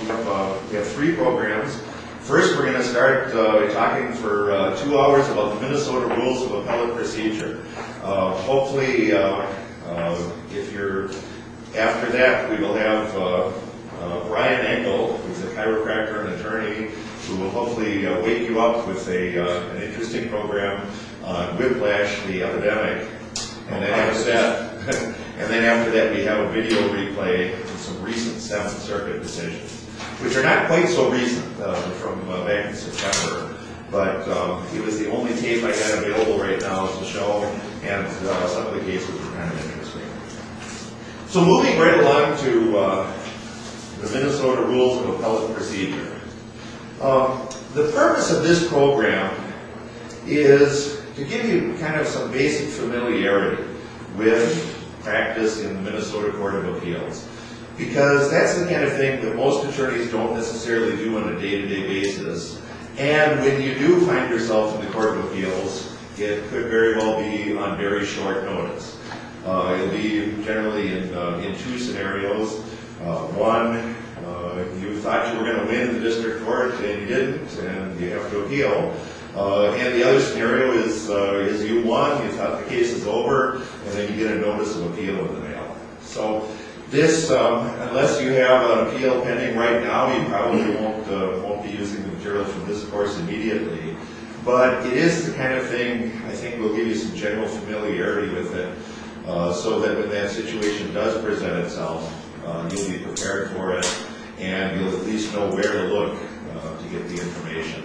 we have three programs. First, we're going to start talking for 2 hours about the Minnesota Rules of Appellate Procedure. Hopefully, if you're after that, we will have Brian Engel, who's a chiropractor and attorney, who will hopefully wake you up with an interesting program on whiplash, the epidemic. And then after that, we have a video replay of some recent Seventh Circuit decisions, which are not quite so recent, from back in September, but it was the only tape I had available right now to show, and some of the cases were kind of interesting. So moving right along to the Minnesota Rules of Appellate Procedure. The purpose of this program is to give you kind of some basic familiarity with practice in the Minnesota Court of Appeals, because that's the kind of thing that most attorneys don't necessarily do on a day-to-day basis. And when you do find yourself in the Court of Appeals, it could very well be on very short notice. It'll be generally in two scenarios. One, you thought you were going to win in the district court and you didn't, and you have to appeal. And the other scenario is you won, you thought the case is over, and then you get a notice of appeal in the mail. So this, unless you have an appeal pending right now, you probably won't be using the materials from this course immediately. But it is the kind of thing I think will give you some general familiarity with it, so that when that situation does present itself, you'll be prepared for it, and you'll at least know where to look to get the information.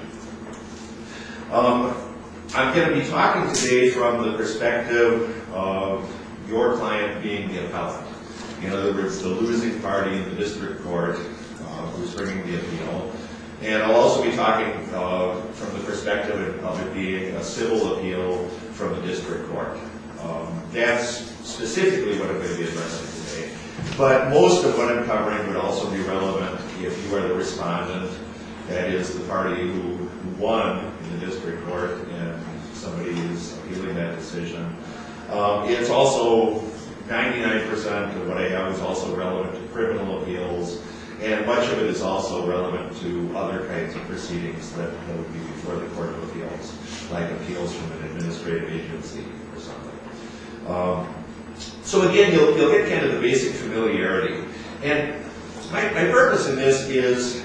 I'm going to be talking today from the perspective of your client being the appellant. In other words, the losing party in the district court who's bringing the appeal. And I'll also be talking from the perspective of it being a civil appeal from the district court. That's specifically what I'm going to be addressing today. But most of what I'm covering would also be relevant if you are the respondent, that is the party who won in the district court and somebody is appealing that decision. It's also 99% of what I have is also relevant to criminal appeals, and much of it is also relevant to other kinds of proceedings that would be before the Court of Appeals, like appeals from an administrative agency or something. So again, you'll get kind of the basic familiarity. And my purpose in this is,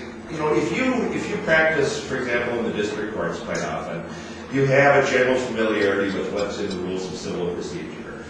if you practice, for example, in the district courts quite often, you have a general familiarity with what's in the rules of civil procedure.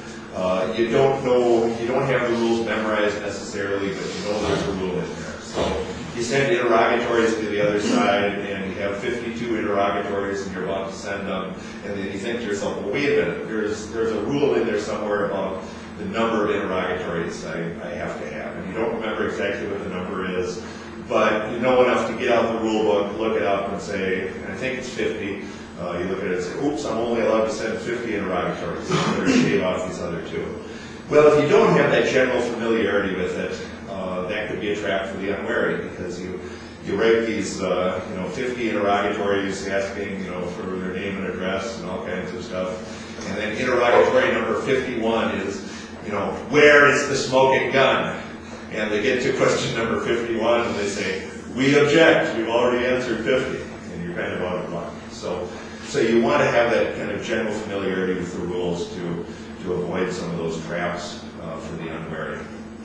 You don't have the rules memorized necessarily, but you know there's a rule in there. So you send interrogatories to the other side, and you have 52 interrogatories, and you're about to send them, and then you think to yourself, well, wait a minute, there's a rule in there somewhere about the number of interrogatories I have to have. And you don't remember exactly what the number is, but you know enough to get out the rule book, look it up, and say, and I think it's 50. You look at it and say, oops, I'm only allowed to send 50 interrogatories. So I'm going to shave off these other two. Well, if you don't have that general familiarity with it, that could be a trap for the unwary, because you write these 50 interrogatories asking for their name and address and all kinds of stuff, and then interrogatory number 51 is where is the smoking gun? And they get to question number 51 and they say, we object, we've already answered 50, and you're kind of out of luck. So you want to have that kind of general familiarity with the rules to avoid some of those traps for the unwary.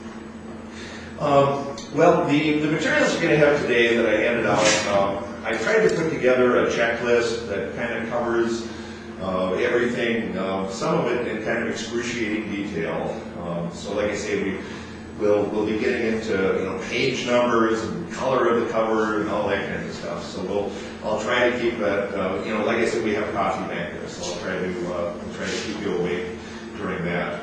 Well, the materials you're going to have today that I handed out, I tried to put together a checklist that kind of covers everything, some of it in kind of excruciating detail. So like I say, we'll be getting into page numbers and color of the cover and all that kind of stuff. So I'll try to keep that. Like I said, we have coffee back there, so I'll try to keep you awake during that.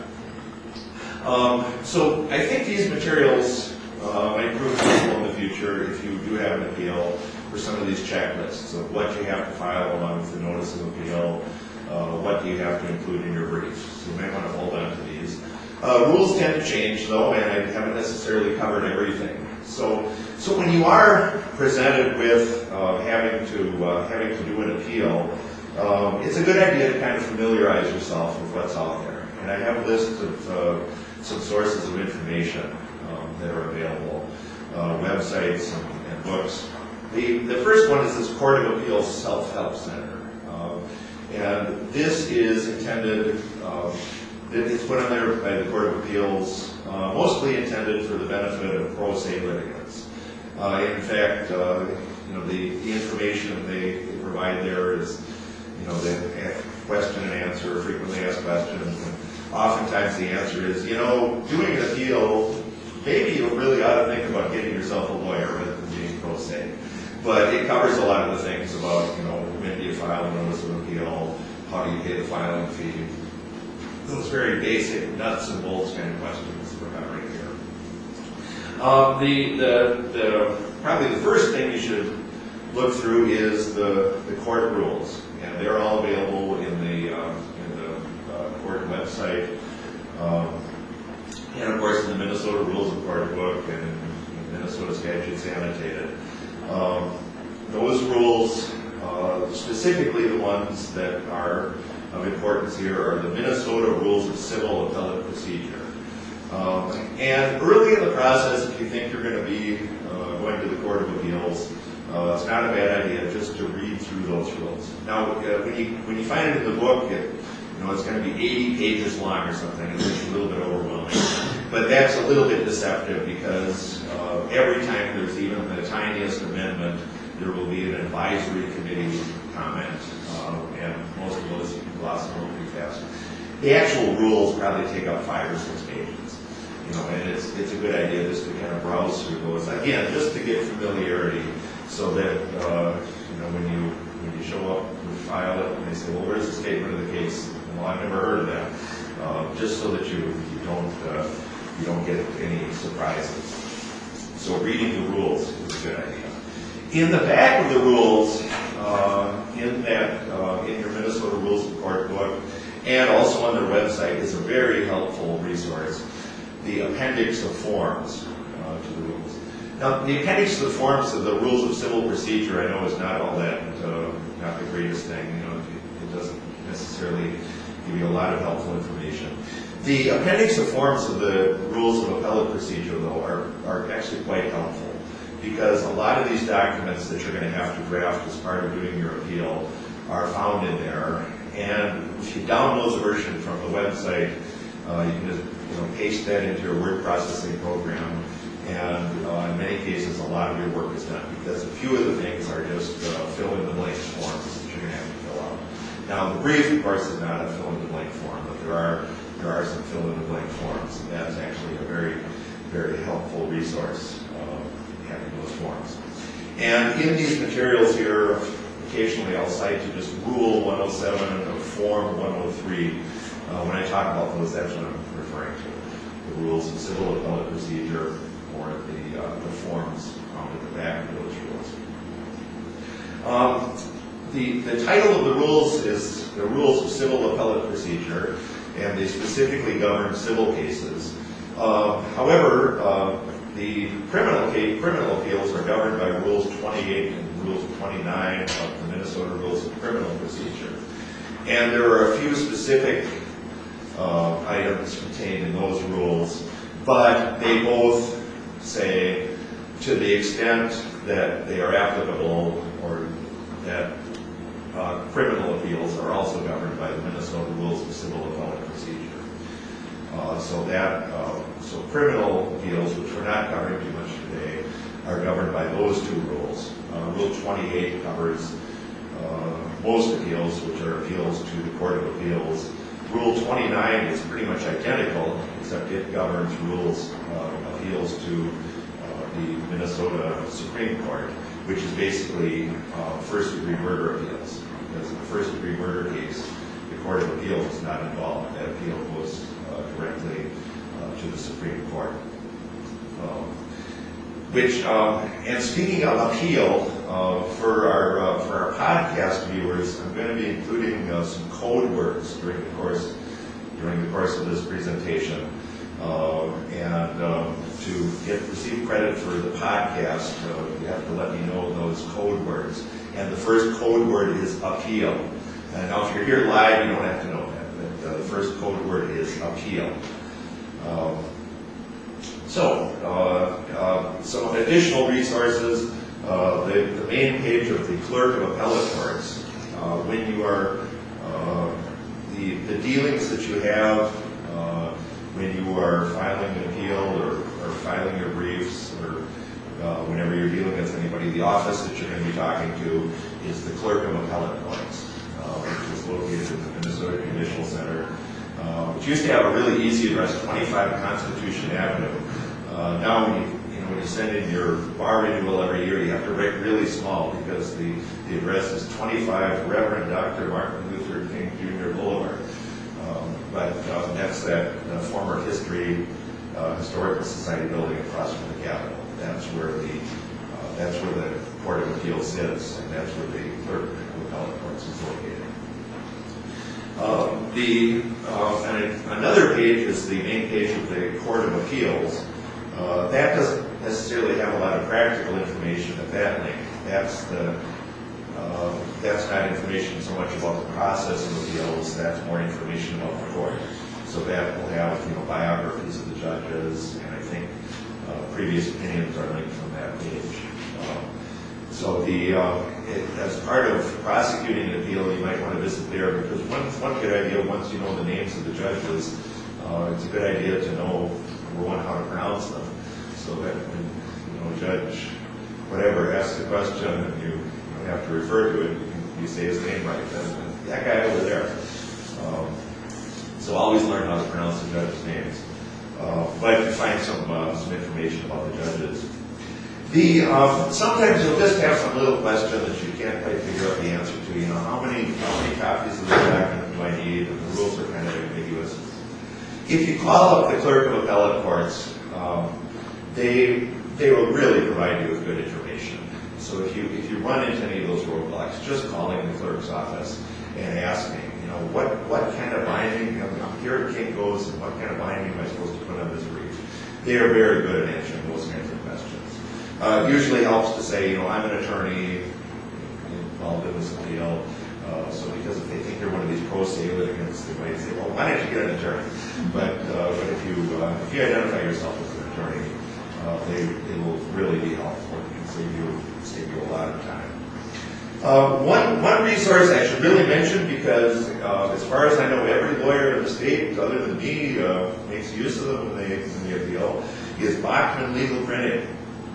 So I think these materials might prove useful in the future if you do have an appeal for some of these checklists of what you have to file along with the notice of appeal, what do you have to include in your briefs. So you might want to hold on to these. Rules tend to change, though, and I haven't necessarily covered everything. So when you are presented with having to do an appeal, it's a good idea to kind of familiarize yourself with what's out there. And I have lists of some sources of information that are available. websites and books. The first one is this Court of Appeals Self-Help Center. And this is intended, it's put on there by the Court of Appeals, mostly intended for the benefit of pro se litigants. In fact, the information they provide there is, the question and answer, frequently asked questions. And oftentimes the answer is, doing an appeal, maybe you really ought to think about getting yourself a lawyer rather than being pro se. But it covers a lot of the things about, when do you file a notice of appeal, how do you pay the filing fee, those very basic nuts and bolts kind of questions we're covering here. Probably the first thing you should look through is the court rules, and they're all available in the court website, and of course in the Minnesota Rules of Court book and in Minnesota Statutes Annotated. Those rules, specifically the ones that are of importance here, are the Minnesota Rules of Civil Appellate Procedure. And early in the process, if you think you're going to be going to the Court of Appeals, it's not a bad idea just to read through those rules. Now, when you find it in the book, it's going to be 80 pages long or something. It's a little bit overwhelming. But that's a little bit deceptive because every time there's even the tiniest amendment, there will be an advisory committee comment, and most of those you can gloss over pretty fast. The actual rules probably take up 5 or 6 pages, and it's a good idea just to kind of browse through those again, just to get familiarity, so that when you show up and file it, and they say, well, where's the statement of the case? Well, I've never heard of that, just so that you don't get any surprises. So reading the rules is a good idea. In the back of the rules, in your Minnesota Rules of Court book, and also on their website, is a very helpful resource, the appendix of forms to the rules. Now, the appendix of the forms of the Rules of Civil Procedure, I know, is not all that, not the greatest thing. It doesn't necessarily give you a lot of helpful information. The appendix of forms of the Rules of Appellate Procedure, though, are actually quite helpful, because a lot of these documents that you're going to have to draft as part of doing your appeal are found in there. And if you download the version from the website, you can just paste that into your word processing program. And in many cases, a lot of your work is done, because a few of the things are just fill-in-the-blank forms that you're going to have to fill out. Now, the brief, of course, is not a fill-in-the-blank form, but there are some fill-in-the-blank forms, and that's actually a very, very helpful resource, having those forms. And in these materials here, occasionally I'll cite to just Rule 107 or Form 103. When I talk about those, that's what I'm referring to, the Rules of Civil Appellate Procedure, or the forms found at the back of those rules. The title of the rules is the Rules of Civil Appellate Procedure, and they specifically govern civil cases. However, the criminal appeals are governed by Rules 28 and Rules 29 of the Minnesota Rules of Criminal Procedure. And there are a few specific items contained in those rules, but they both say, to the extent that they are applicable, or that criminal appeals are also governed by the Minnesota Rules of Civil Appellate Procedure. So criminal appeals, which we're not covering too much today, are governed by those 2 rules. Rule 28 covers most appeals, which are appeals to the Court of Appeals. Rule 29 is pretty much identical, except it governs appeals to the Minnesota Supreme Court, which is basically first-degree murder appeals. Because in the first-degree murder case, the Court of Appeals is not involved. That appeal goes directly to the Supreme Court. And speaking of appeal, for our podcast viewers, I'm going to be including some code words during the course of this presentation. And to receive credit for the podcast, you have to let me know those code words. And the first code word is appeal. And now, if you're here live, you don't have to know that. But the first code word is appeal. So, some additional resources, the main page of the Clerk of Appellate Courts. When you are, the dealings that you have when you are filing an appeal or filing your briefs, or whenever you're dealing with anybody, the office that you're going to be talking to is the Clerk of Appellate Courts, which is located in the Minnesota Judicial Center, which used to have a really easy address, 25 Constitution Avenue. Now, when you send in your bar renewal every year, you have to write really small because the address is 25 Reverend Dr. Martin Luther King Jr. Boulevard. But that's that former Historical Society building across from the Capitol. That's where the Court of Appeals sits, and that's where the Clerk of Appellate Courts is located. Another page is the main page of the Court of Appeals. That doesn't necessarily have a lot of practical information at that link. That's not information so much about the process of appeals. That's more information about the court. So that will have biographies of the judges, and I think previous opinions are linked from that page. So as part of prosecuting an appeal, you might want to visit there, because one good idea, once you know the names of the judges, it's a good idea to know, number one, how to pronounce them, so that when Judge whatever asks a question and you have to refer to it, you say his name right, then that guy over there. So always learn how to pronounce the judges' names. But you find some information about the judges. Sometimes you'll just have some little question that you can't quite figure out the answer to. How many copies of the document do I need? And the rules are kind of ambiguous. If you call up the Clerk of Appellate Courts, they will really provide you with good information. So if you run into any of those roadblocks, just calling the clerk's office and asking, what kind of binding, I'm here at Kinko's, and what kind of binding am I supposed to put on this brief? They are very good at answering those kinds of questions. Usually helps to say, I'm an attorney involved in this appeal, so because if they think you're one of these pro se litigants, they might say, well, why don't you get an attorney? But if you identify yourself as an attorney, they will really be helpful and save you a lot of time. One resource I should really mention, because as far as I know, every lawyer in the state, other than me, makes use of them when they appeal, is Bachman Legal Printing.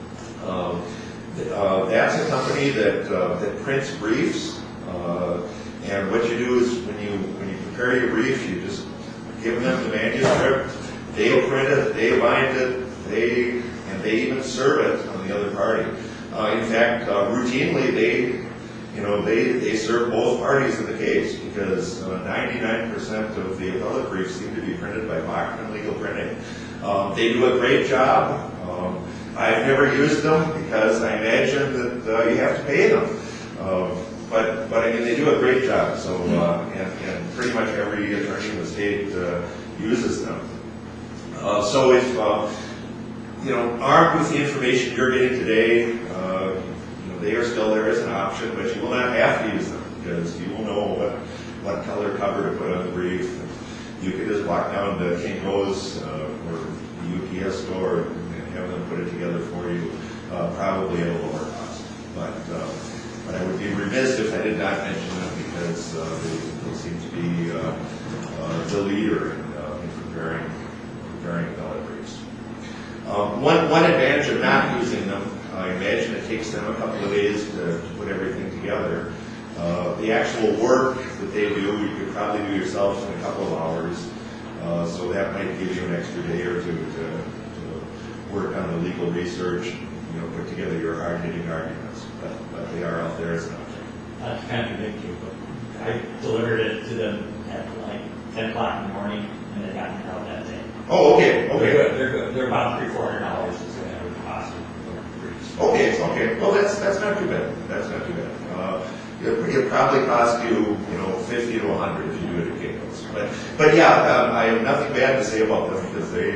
That's a company that prints briefs, and what you do is when you prepare your brief, you just give them the manuscript. They'll print it, they bind it, and they even serve it on the other party. In fact, routinely they serve both parties in the case, because 99% of the appellate briefs seem to be printed by Bachman Legal Printing. They do a great job. I've never used them because I imagine that you have to pay them. But I mean, they do a great job. So and pretty much every attorney in the state uses them. So if armed with the information you're getting today, they are still there as an option, but you will not have to use them, because you will know what color cover to put on the brief. You can just walk down to Kinko's or the UPS store and have them put it together for you, probably at a lower cost. But I would be remiss if I did not mention them, because they seem to be the leader in preparing appellate briefs. One advantage of not using them, I imagine it takes them a couple of days to put everything together. The actual work that they do, you could probably do yourself in a couple of hours. So that might give you an extra day or two to work on the legal research, put together your hard-hitting arguments. But they are out there as an option. Not to contradict you, but I delivered it to them at like 10 o'clock in the morning, and they got it out that day. Oh, okay. They're good. They're about $300-400 is the average cost. Okay. Well, that's not too bad. That's not too bad. It'll probably cost you, $50 to $100 if you do it at Kinko's. But yeah, I have nothing bad to say about them, because they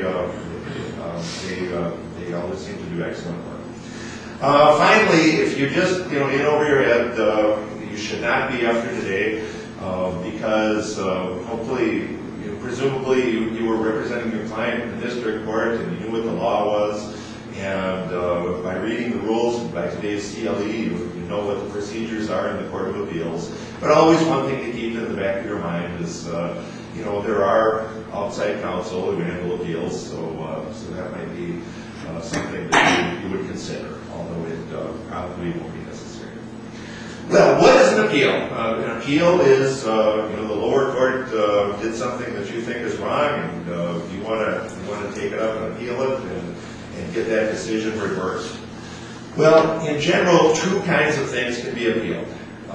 always seem to do excellent work. Finally, if you just in over your head, you should not be after today, because hopefully presumably you were representing your client in the district court and you knew what the law was, and by reading the rules and by today's CLE, you know what the procedures are in the Court of Appeals. But always one thing to keep in the back of your mind is, there are outside counsel who handle appeals, so that might be something that you would consider, although it probably won't be necessary. Well, what is an appeal? An appeal is, the lower court did something that you think is wrong, and you want to take it up and appeal it and get that decision reversed. Well, in general, two kinds of things can be appealed.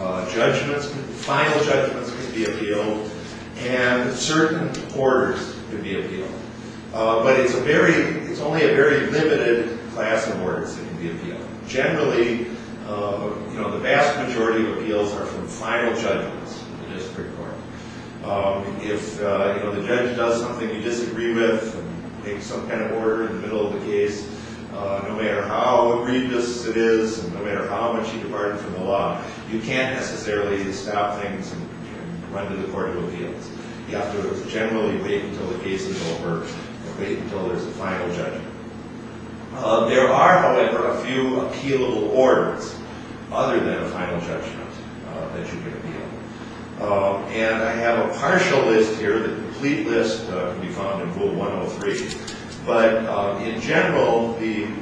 Final judgments can be appealed, and certain orders can be appealed. But it's only a very limited class of orders that can be appealed. Generally, the vast majority of appeals are from final judgments in the district court. If the judge does something you disagree with and makes some kind of order in the middle of the case, no matter how egregious it is and no matter how much you departed from the law, you can't necessarily stop things and run to the Court of Appeals. You have to generally wait until the case is over and wait until there's a final judgment. There are, however, a few appealable orders other than a final judgment that you can appeal. And I have a partial list here. The complete list can be found in Rule 103. But in general,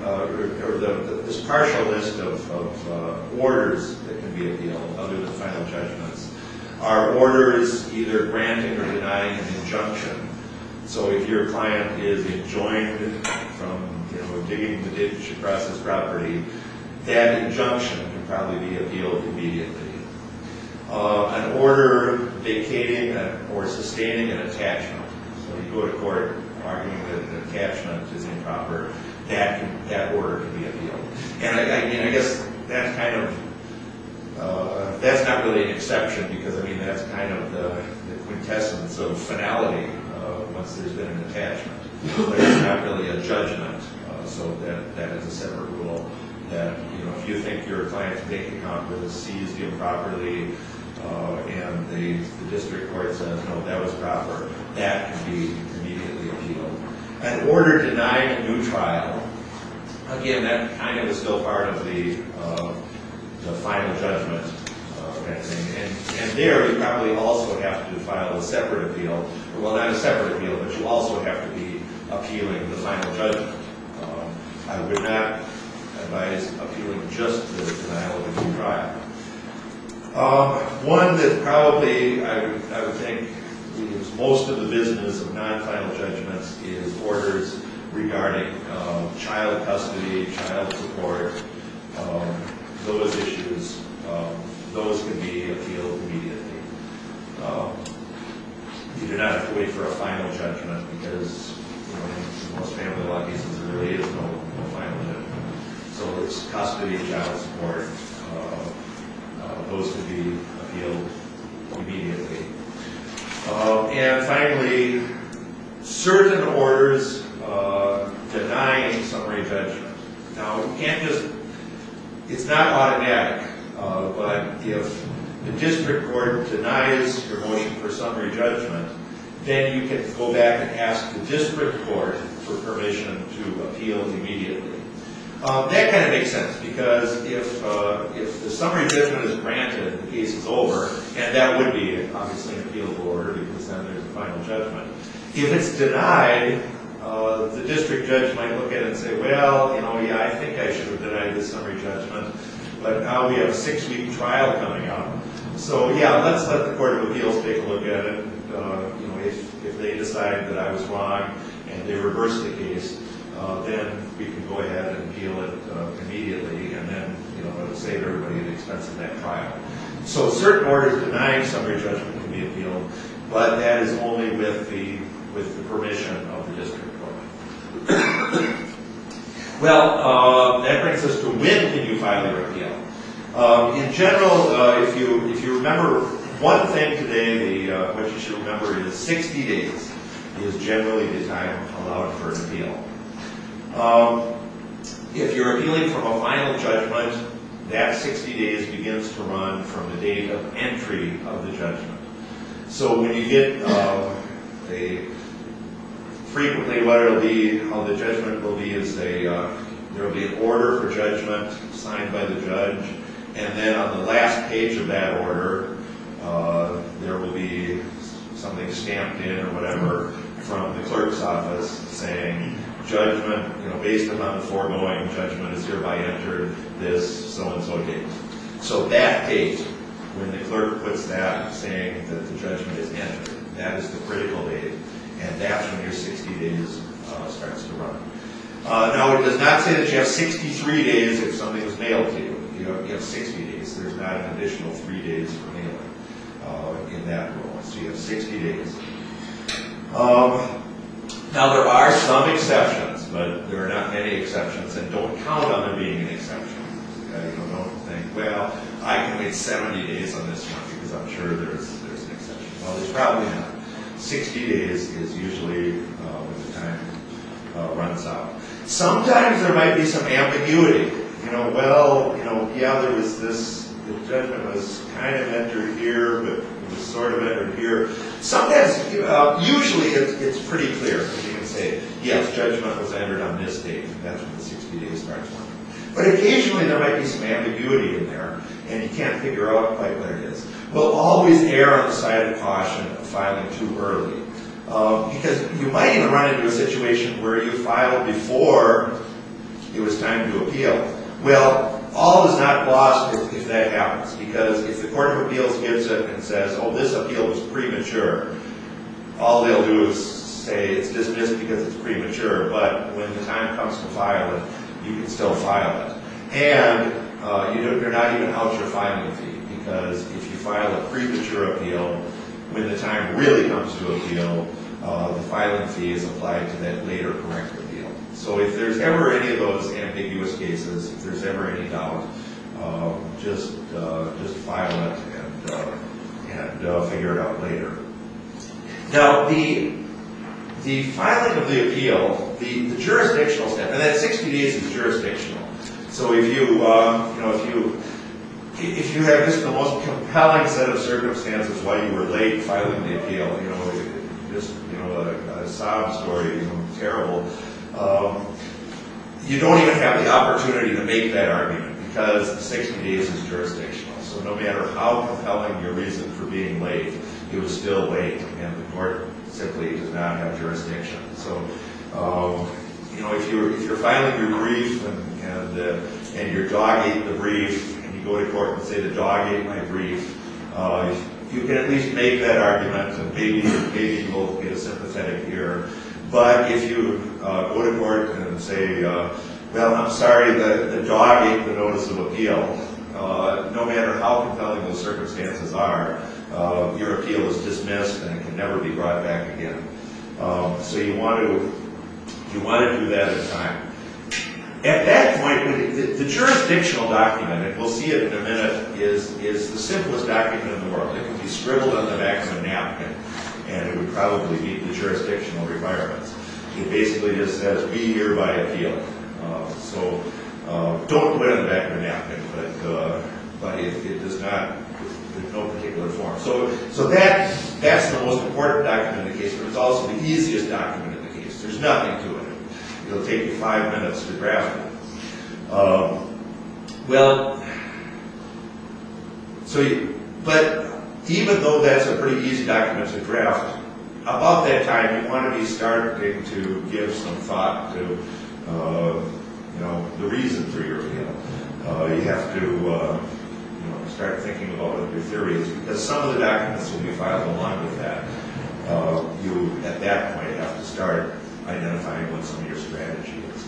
this partial list of orders that can be appealed other than final judgments are orders either granting or denying an injunction. So if your client is enjoined from digging the ditch across his property, that injunction can probably be appealed immediately. An order vacating or sustaining an attachment. So you go to court arguing that an attachment is improper, that order can be appealed. And I guess that's kind of, that's not really an exception because, that's kind of the quintessence of finality once there's been an attachment. But it's not really a judgment, so that is a separate rule that, if you think your client's bank account was seized improperly and the district court says, no, that was proper, that can be immediately appealed. An order denying a new trial, again, that kind of is still part of the final judgment kind of thing. And there you probably also have to file a separate appeal. Well, not a separate appeal, but you also have to be appealing the final judgment. I would not advise appealing just the denial of a new trial. One that probably I would think is most of the business of non-final judgments is orders regarding child custody, child support, those issues. Those can be appealed immediately. You do not have to wait for a final judgment because in most family law cases there really is no final judgment. So it's custody, child support. Those can be appealed immediately. And finally, certain orders denying summary judgment. Now, you can't it's not automatic, but if the district court denies your motion for summary judgment, then you can go back and ask the district court for permission to appeal immediately. That kind of makes sense because if the summary judgment is granted, the case is over, and that would be obviously an appealable order because then there's a final judgment. If it's denied, the district judge might look at it and say, well, I think I should have denied this summary judgment, but now we have a 6-week trial coming up. So let's let the Court of Appeals take a look at it. If they decide that I was wrong and they reverse the case, then we can go ahead and appeal it immediately, and then it'll save everybody the expense of that trial. So certain orders denying summary judgment can be appealed, but that is only with the permission of the district court. Well, that brings us to when can you file your appeal. In general, if you remember one thing today, what you should remember is 60 days is generally the time allowed for an appeal. If you're appealing from a final judgment, that 60 days begins to run from the date of entry of the judgment. So when you get frequently what it'll be, how the judgment will be is there will be an order for judgment signed by the judge, and then on the last page of that order, there will be something stamped in or whatever from the clerk's office saying, judgment, based upon the foregoing, judgment is hereby entered this so-and-so date. So that date, when the clerk puts that saying that the judgment is entered, that is the critical date, and that's when your 60 days starts to run. Now, it does not say that you have 63 days if something was mailed to you. You have 60 days. There's not an additional 3 days for mailing in that rule. So you have 60 days. Now, there are some exceptions, but there are not many exceptions, and don't count on there being an exception. Okay? Don't think, well, I can wait 70 days on this one because I'm sure there's an exception. Well, there's probably not. 60 days is usually when the time runs out. Sometimes there might be some ambiguity. Yeah, there was this, the judgment was kind of entered here, but it was sort of entered here. Sometimes, usually it's pretty clear. You can say, yes, judgment was entered on this date. That's when the 60 days starts running. But occasionally there might be some ambiguity in there, and you can't figure out quite what it is. We'll always err on the side of caution of filing too early. Because you might even run into a situation where you filed before it was time to appeal. Well, all is not lost if that happens, because if the Court of Appeals gives it and says, oh, this appeal was premature, all they'll do is say it's dismissed because it's premature, but when the time comes to file it, you can still file it. And you're not even out your filing fee, because if you file a premature appeal, when the time really comes to appeal, the filing fee is applied to that later correct appeal. So if there's ever any of those ambiguous cases, if there's ever any doubt, just file it and figure it out later. Now, the filing of the appeal, the jurisdictional step, and that 60 days is jurisdictional. So if you have just the most compelling set of circumstances why you were late filing the appeal, a sob story, terrible, you don't even have the opportunity to make that argument because the 60 days is jurisdictional. So no matter how compelling your reason for being late, it was still late, and the court simply does not have jurisdiction. So, if you're filing your brief and your dog ate the brief, and you go to court and say the dog ate my brief, you can at least make that argument, and maybe you will get a sympathetic ear. But if you go to court and say, well, I'm sorry, the dog ate the notice of appeal, no matter how compelling those circumstances are, your appeal is dismissed and it can never be brought back again. So you want to do that in time. At that point, the jurisdictional document, and we'll see it in a minute, is the simplest document in the world. It can be scribbled on the back of a napkin, and it would probably meet the jurisdictional requirements. It basically just says, we hereby appeal. So don't put it on the back of a napkin, but it does not, there's no particular form. So that's the most important document in the case, but it's also the easiest document in the case. There's nothing to it. It'll take you 5 minutes to draft it. But even though that's a pretty easy document to draft, about that time you want to be starting to give some thought to, the reason for your appeal. You have to, start thinking about what your theory is, because some of the documents will be filed along with that. You, at that point, have to start identifying what some of your strategy is.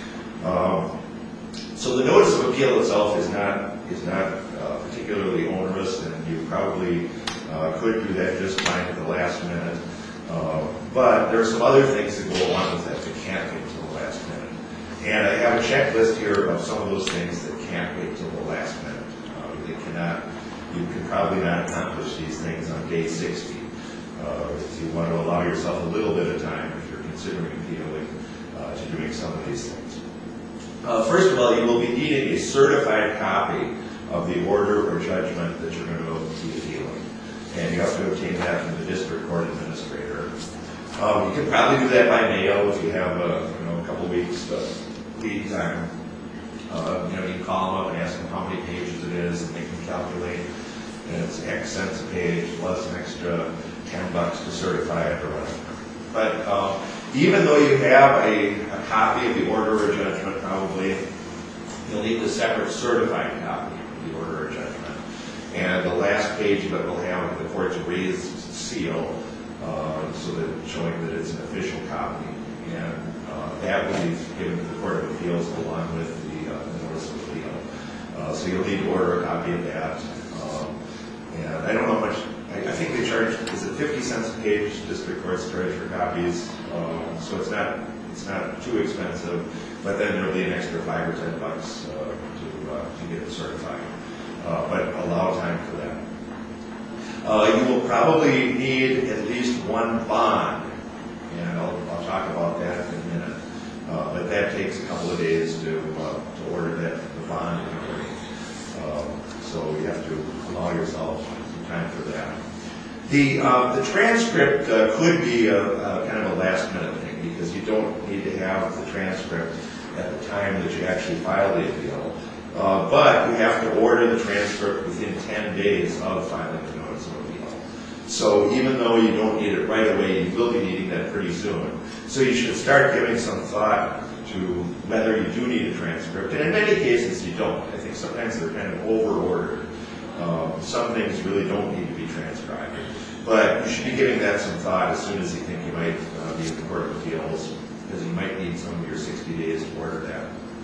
So the notice of appeal itself is not particularly onerous, and you probably could do that just fine at the last minute. But there are some other things that go along with that that can't wait until the last minute. And I have a checklist here of some of those things that can't wait until the last minute. You can probably not accomplish these things on day 60. If you want to allow yourself a little bit of time, if you're considering appealing, to doing some of these things. First of all, you will be needing a certified copy of the order or judgment that you're going to be appealing. And you have to obtain that from the district court administrator. You can probably do that by mail if you have a couple weeks lead time. You can call them up and ask them how many pages it is, and they can calculate. And it's X cents a page plus an extra $10 to certify it or whatever. But even though you have a copy of the order or judgment, probably you'll need a separate certified copy of the order or judgment. And the last page of it will have the court's raised seal, so that showing that it's an official copy. And that will be given to the Court of Appeals along with the notice of appeal. So you'll need to order a copy of that. And I don't know how much, I think they charge, is it 50 cents a page, district courts charge for copies, so it's not too expensive, but then there'll be an extra $5 or $10 to get it certified, but allow time for that. You will probably need at least one bond, and I'll talk about that in a minute, but that takes a couple of days to order the bond. So you have to allow yourself some time for that. The transcript could be a kind of a last minute thing, because you don't need to have the transcript at the time that you actually file the appeal. But you have to order the transcript within 10 days of filing the notice of appeal. So even though you don't need it right away, you will be needing that pretty soon. So you should start giving some thought to whether you do need a transcript. And in many cases you don't. I think sometimes they're kind of over-ordered. Some things really don't need to be transcribed. But you should be giving that some thought as soon as you think you might be in the Court of Appeals, because you might need some of your 60 days to order that.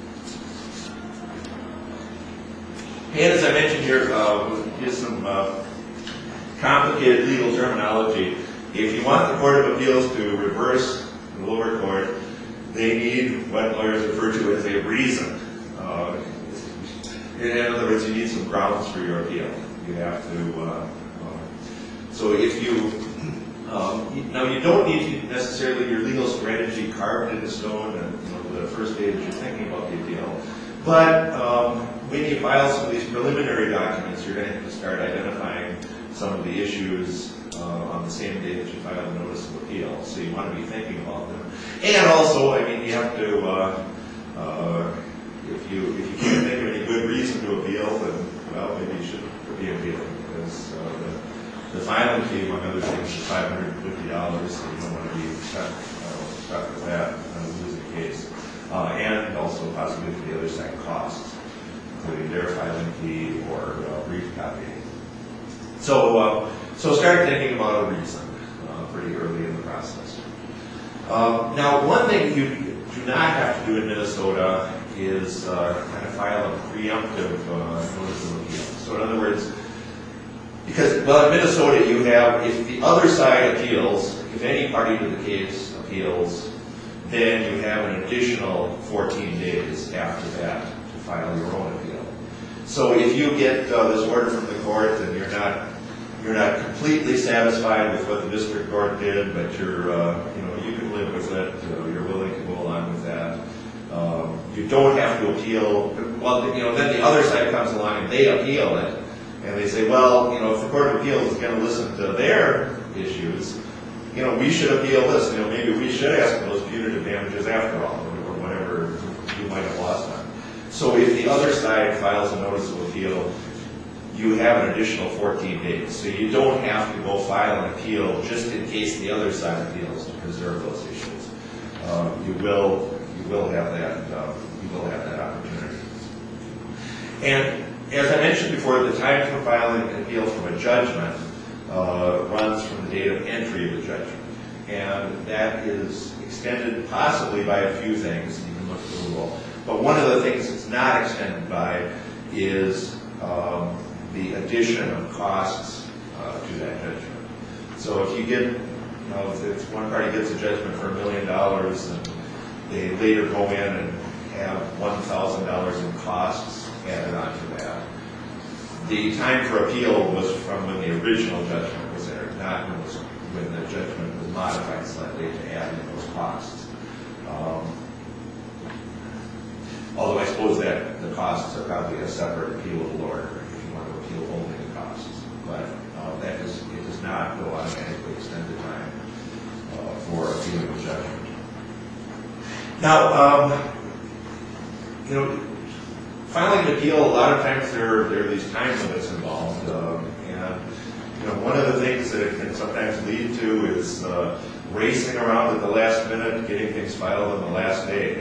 And as I mentioned here, here's some complicated legal terminology. If you want the Court of Appeals to reverse the lower court, they need what lawyers refer to as a reason. In other words, you need some grounds for your appeal. You have to. So if you now you don't need to necessarily your legal strategy carved into stone and the first day that you're thinking about the appeal. But when you file some of these preliminary documents, you're going to have to start identifying some of the issues on the same day that you file the notice of appeal. So you want to be thinking about them. And also, I mean, you have to, if you can't think of any good reason to appeal, then, well, maybe you shouldn't be appealing, because the filing fee, among other things, is $550, so you don't want to be stuck with that and lose the case. And also possibly for the other side costs, including their filing fee or brief copying. So start thinking about a reason pretty early in the process. Now, one thing you do not have to do in Minnesota is kind of file a preemptive notice of appeal. So in other words, because, well, in Minnesota you have, if the other side appeals, if any party to the case appeals, then you have an additional 14 days after that to file your own appeal. So if you get this order from the court and you're not completely satisfied with what the district court did, but you can live with it, you're willing to go along with that. You don't have to appeal. Well, then the other side comes along and they appeal it, and they say, well, if the Court of Appeals is going to listen to their issues, we should appeal this. Maybe we should ask for those punitive damages after all, or whatever you might have lost on. So if the other side files a notice of appeal, you have an additional 14 days. So you don't have to go file an appeal just in case the other side appeals to preserve those issues. You will have that opportunity. And as I mentioned before, the time for filing an appeal from a judgment runs from the date of entry of the judgment. And that is extended possibly by a few things. You can look at the rule. But one of the things it's not extended by is the addition of costs to that judgment. So if you get, if one party gets a judgment for $1 million and they later go in and have $1,000 in costs added onto that, the time for appeal was from when the original judgment was entered, not when the judgment was modified slightly to add in those costs. Although I suppose that the costs are probably a separate appealable order if you want to appeal only the costs. But it does not go automatically extend the time for Now, filing an appeal, a lot of times there are these time limits involved, and one of the things that it can sometimes lead to is racing around at the last minute, getting things filed on the last day.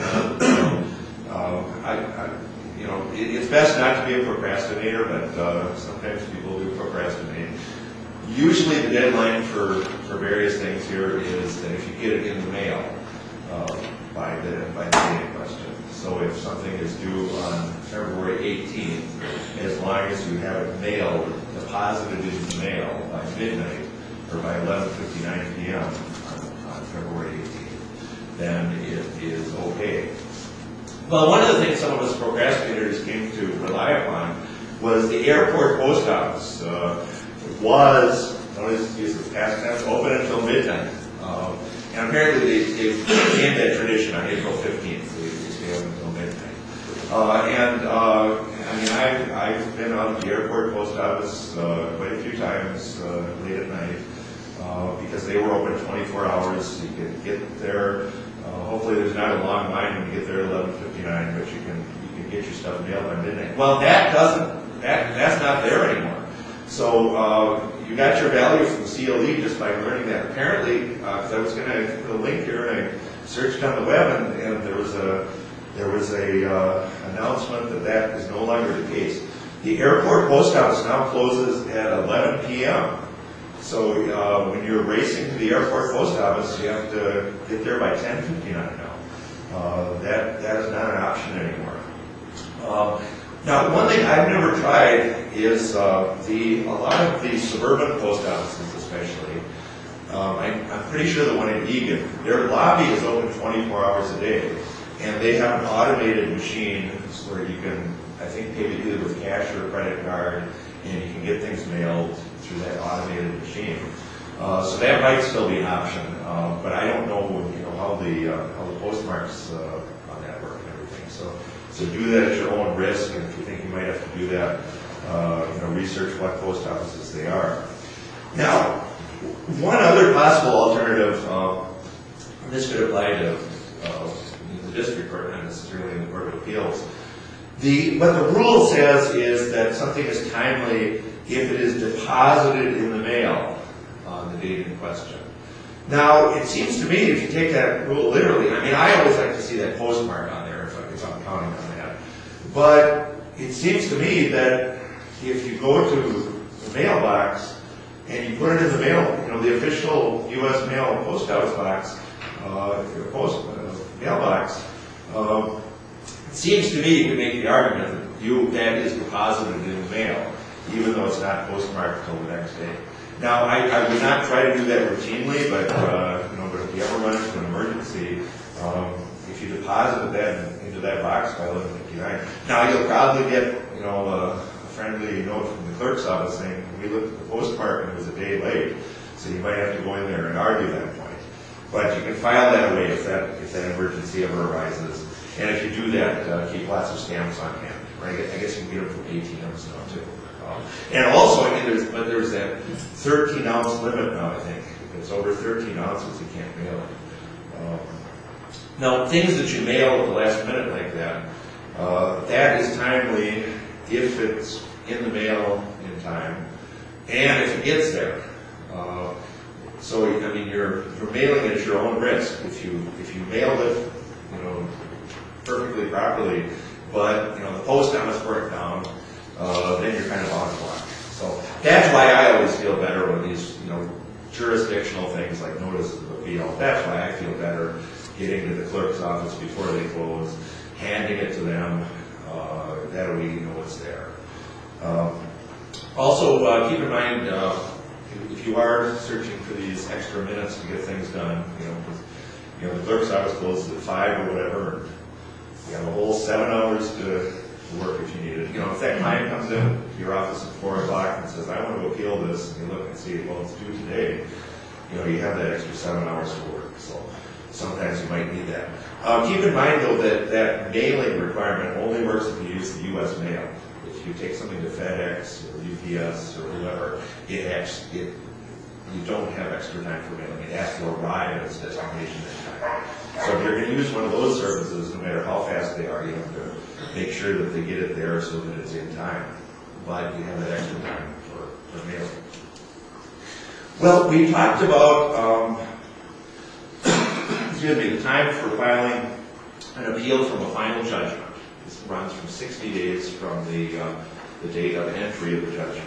It's best not to be a procrastinator, but sometimes people do procrastinate. Usually the deadline for various things here is that if you get it in the mail by the date in question. So if something is due on February 18th, as long as you have it mailed, deposited in the mail by midnight or by 11:59 p.m. on February 18th, then it is okay. Well, one of the things some of us procrastinators came to rely upon was the airport post office was, notice use of past tense, open until midnight. And apparently they began that tradition on April 15th. They stay open until midnight. I've been out at the airport post office quite a few times late at night because they were open 24 hours. You could get there. Hopefully there's not a long line when you get there at 11:59, but you can get your stuff mailed by midnight. Well, that's not there anymore. So you got your value from CLE just by learning that. Apparently, because I was going to put a link here and I searched on the web, and there was a announcement that is no longer the case. The airport post office now closes at 11 p.m. So when you're racing to the airport post office, you have to get there by 10:59 now. That is not an option anymore. Now, one thing I've never tried is a lot of the suburban post offices, especially. I'm pretty sure the one in Egan, their lobby is open 24 hours a day, and they have an automated machine where you can, I think, pay either with cash or a credit card, and you can get things mailed through that automated machine. So that might still be an option, but I don't know, how the postmarks on that work and everything. So do that at your own risk, and if you think you might have to do that, research what post offices they are. Now, one other possible alternative, this could apply to the district court, not necessarily in the Court of Appeals. What the rule says is that something is timely if it is deposited in the mail on the date in question. Now, it seems to me, if you take that rule literally, I always like to see that postmark on there if I'm counting on that. But it seems to me that if you go to the mailbox and you put it in the mail, the official U.S. mail post office box, mailbox, it seems to me you can make the argument that is deposited in the mail, even though it's not postmarked until the next day. Now, I would not try to do that routinely, but if you ever run into an emergency, if you deposit that into that box by 11:59, now you'll probably get a friendly note from the clerk's office saying, we looked at the postmark and it was a day late, so you might have to go in there and argue that point. But you can file that away if that emergency ever arises. And if you do that, keep lots of stamps on hand. Right? I guess you can get them from ATMs now too. And also, there's that 13-ounce limit now, I think. If it's over 13 ounces, you can't mail it. Now, things that you mail at the last minute like that, that is timely if it's in the mail in time, and if it gets there. So, you're mailing it at your own risk. If you mailed it, perfectly properly, but the post office burnt down, then you're kind of out of luck. So that's why I always feel better when these, jurisdictional things like notices of appeal. That's why I feel better getting to the clerk's office before they close, handing it to them. That way you know it's there. Also, keep in mind if you are searching for these extra minutes to get things done, the clerk's office closes at 5 or whatever. You have a whole 7 hours to work if you need it. If that client comes in to your office at 4 o'clock and says, I want to appeal this, and you look and see, well, it's due today, you have that extra 7 hours to work. So sometimes you might need that. Keep in mind, though, that mailing requirement only works if you use the U.S. mail. If you take something to FedEx or UPS or whoever, you don't have extra time for mailing. It has to arrive at its destination in time. So if you're going to use one of those services, no matter how fast they are, you have to make sure that they get it there so that it's in time. But you have that extra time for mailing. Well, we talked about, the time for filing an appeal from a final judgment. This runs from 60 days from the date of entry of the judgment.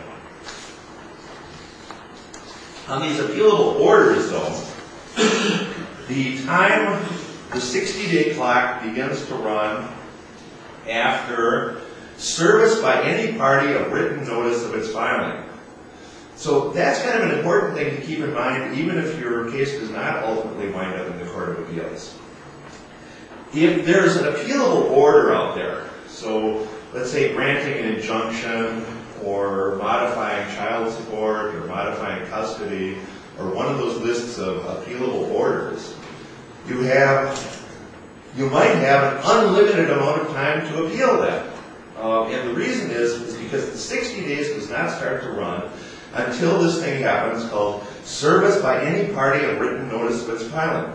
On these appealable orders, though, the 60-day clock begins to run after service by any party of written notice of its filing. So that's kind of an important thing to keep in mind, even if your case does not ultimately wind up in the Court of Appeals. If there's an appealable order out there, so let's say granting an injunction or modifying child support or modifying custody or one of those lists of appealable orders, you might have an unlimited amount of time to appeal that. And the reason is because the 60 days does not start to run until this thing happens called service by any party of written notice of its filing.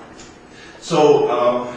So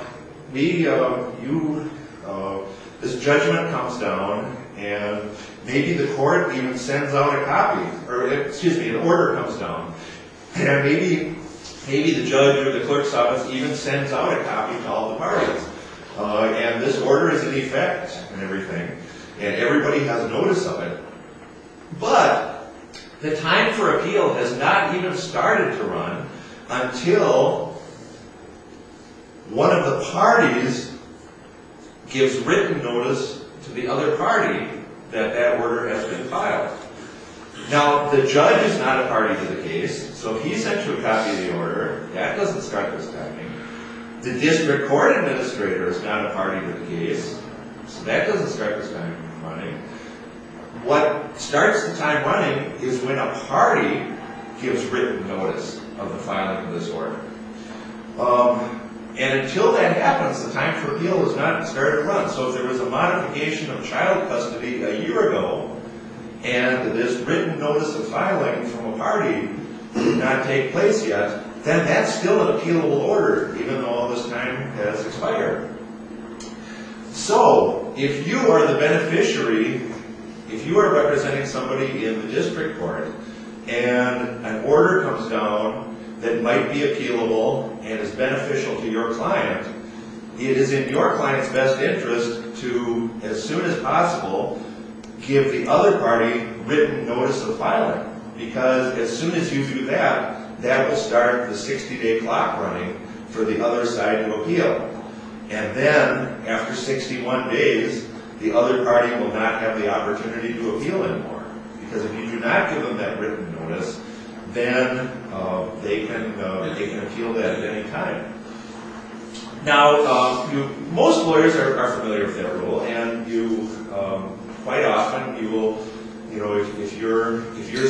this judgment comes down, and maybe the court even sends out a copy, or an order comes down, and maybe the judge or the clerk's office even sends out a copy to all the parties. And this order is in effect and everything, and everybody has notice of it. But the time for appeal has not even started to run until one of the parties gives written notice to the other party that that order has been filed. Now, the judge is not a party to the case, so if he sent you a copy of the order, that doesn't start this timing. The district court administrator is not a party to the case, so that doesn't start this timing from running. What starts the time running is when a party gives written notice of the filing of this order. And until that happens, the time for appeal has not started to run. So if there was a modification of child custody a year ago, and this written notice of filing from a party did not take place yet, then that's still an appealable order, even though all this time has expired. So, if you are the beneficiary, if you are representing somebody in the district court, and an order comes down that might be appealable and is beneficial to your client, it is in your client's best interest to, as soon as possible, give the other party written notice of filing. Because as soon as you do that, that will start the 60-day clock running for the other side to appeal. And then, after 61 days, the other party will not have the opportunity to appeal anymore. Because if you do not give them that written notice, then they can appeal that at any time. Now, most lawyers are familiar with that rule, and you quite often you will, if your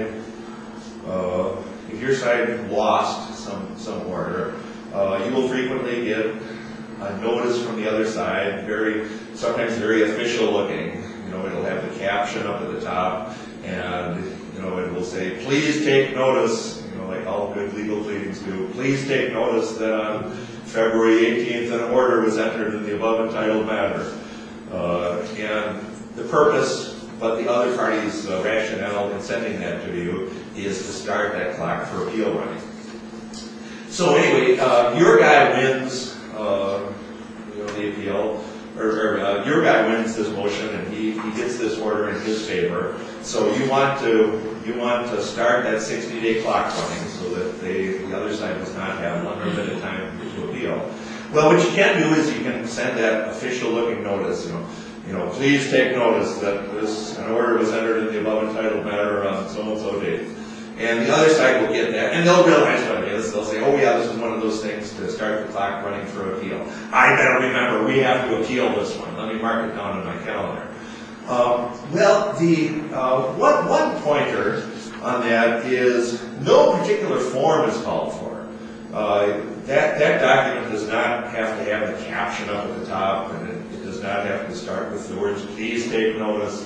side lost some order, you will frequently get a notice from the other side, sometimes very official looking. It'll have the caption up at the top, and it will say, "Please take notice," like all good legal pleadings do. "Please take notice that on February 18th an order was entered in the above entitled matter." And the purpose, but the other party's rationale in sending that to you is to start that clock for appeal running. So anyway, your guy wins the appeal, or your guy wins this motion, and he gets this order in his favor. So you want to start that 60-day clock running so that the other side does not have unlimited time to appeal. Well, what you can do is you can send that official-looking notice. Please take notice that an order was entered in the above entitled matter on so-and-so date. And the other side will get that, and they'll realize what it is. They'll say, "Oh yeah, this is one of those things to start the clock running for appeal. I better remember, we have to appeal this one. Let me mark it down on my calendar." One pointer on that is no particular form is called for. That document does not have to have the caption up at the top, and it does not have to start with the words, "Please take notice."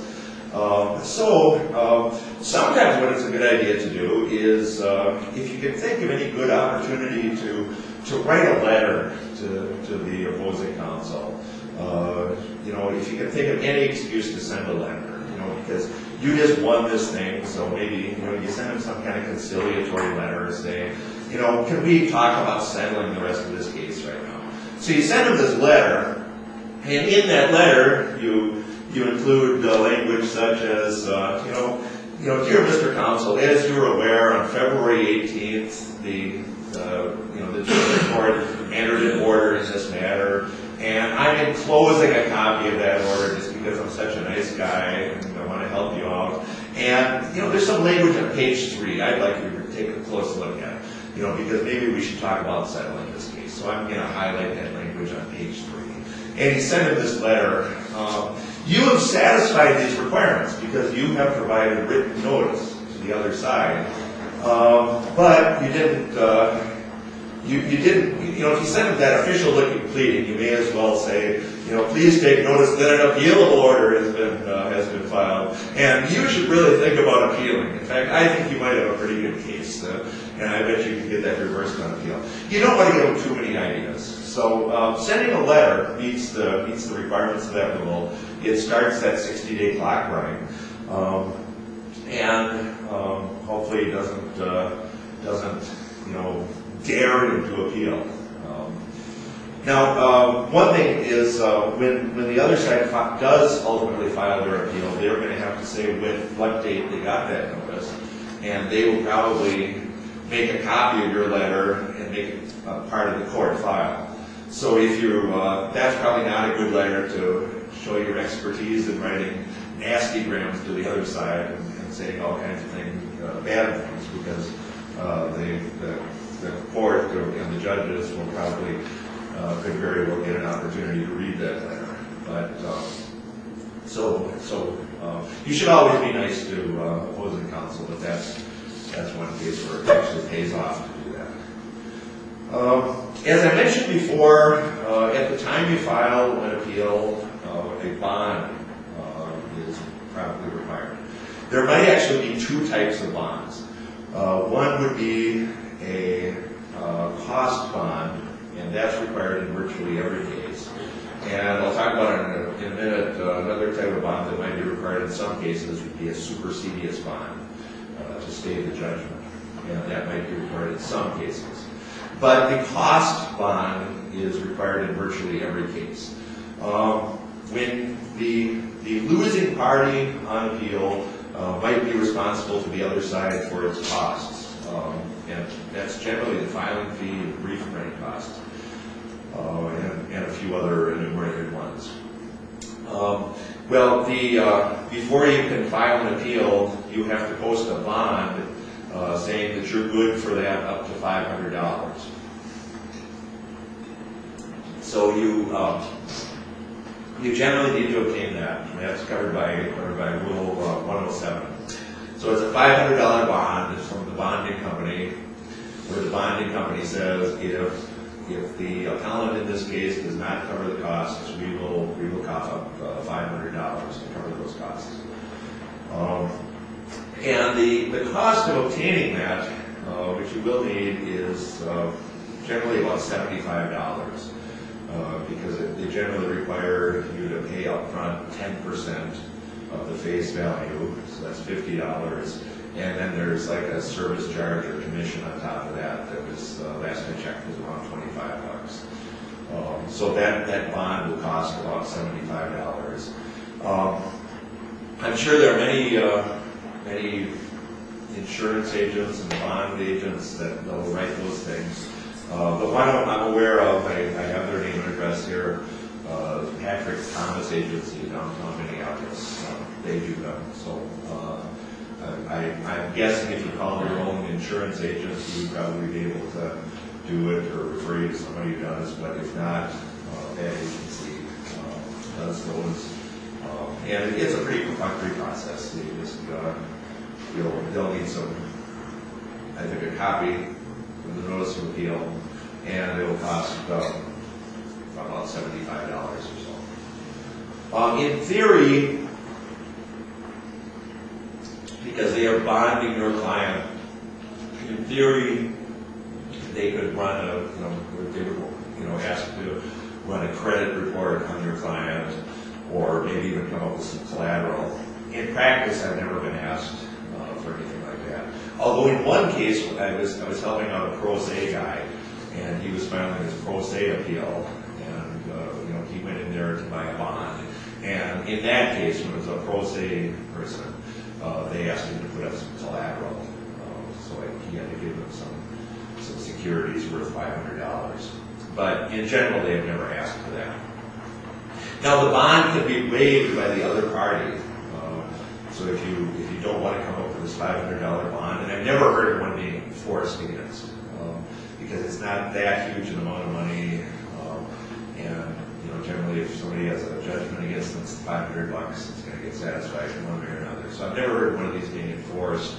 Sometimes what it's a good idea to do is, if you can think of any good opportunity to to write a letter to the opposing counsel. You know, if you can think of any excuse to send a letter, you know, because you just won this thing, so maybe, you know, you send them some kind of conciliatory letter saying, you know, can we talk about settling the rest of this case right now? So you send them this letter, and in that letter, you include language such as, dear Mr. Counsel, as you're aware, on February 18th, the district court entered an order in this matter, and I'm enclosing a copy of that order just because I'm such a nice guy and I want to help you out. And, you know, there's some language on page 3 I'd like you to take a close look at, you know, because maybe we should talk about settling this case. So I'm going to highlight that language on page 3. And he sent him this letter. You have satisfied these requirements because you have provided written notice to the other side. But you didn't, if you send him that official looking pleading, you may as well say, you know, please take notice that an appealable order has been filed. And you should really think about appealing. In fact, I think you might have a pretty good case. And I bet you can get that reversed on appeal. You don't want to give them too many ideas. So sending a letter meets the requirements of that rule. It starts that 60-day clock running, and hopefully it doesn't dare him to appeal. Now, one thing is when the other side does ultimately file their appeal, they're going to have to say what date they got that notice, and they will probably make a copy of your letter and make it part of the court file. So if that's probably not a good letter to show your expertise in writing nasty grams to the other side and saying all kinds of things, bad things, because the court and the judges will probably could very well get an opportunity to read that letter. But so you should always be nice to opposing counsel, but that's one case where it actually pays off to do that. As I mentioned before, at the time you file an appeal, a bond is probably required. There might actually be 2 types of bonds. One would be a cost bond, and that's required in virtually every case. And I'll talk about it in a minute. Another type of bond that might be required in some cases would be a supersedious bond to stay the judgment. And that might be required in some cases. But the cost bond is required in virtually every case. When the losing party on appeal might be responsible to the other side for its costs, and that's generally the filing fee, the brief writing costs, and a few other enumerated ones. Before you can file an appeal, you have to post a bond saying that you're good for that up to $500. So you generally need to obtain that, and that's covered by Rule 107. So it's a $500 bond. It's from the bonding company, where the bonding company says if the appellant in this case does not cover the costs, we will cough up $500 to cover those costs. And the cost of obtaining that, which you will need, is generally about $75. Because they generally require you to pay up front 10% of the face value, so that's $50, and then there's like a service charge or commission on top of that was, last I checked, was around $25. So that bond will cost about $75. I'm sure there are many insurance agents and bond agents that will write those things. But one I'm aware of, I have their name and address here, Patrick Thomas Agency, downtown Minneapolis. They do them. So I'm guessing if you call your own insurance agent, you would probably be able to do it or refer you to somebody who does. But if not, that agency does those. And it's a pretty perfunctory process. They just, they'll need some, I think, a copy of the notice of appeal, and it will cost about $75 or so. In theory, because they are bonding your client, in theory, they could run a, they would, ask to run a credit report on your client, or maybe even come up with some collateral. In practice, I've never been asked for anything like that. Although in one case, I was helping out a pro se guy, and he was filing his pro se appeal, and he went in there to buy a bond. And in that case, when it was a pro se person, they asked him to put up some collateral. So he had to give them some securities worth $500. But in general, they have never asked for that. Now, the bond can be waived by the other party. So if you don't want to come up with this $500 bond, and I've never heard of one being enforced against, because it's not that huge an amount of money, and generally if somebody has a judgment against them, it's $500, it's going to get satisfied in one way or another. So I've never heard of one of these being enforced.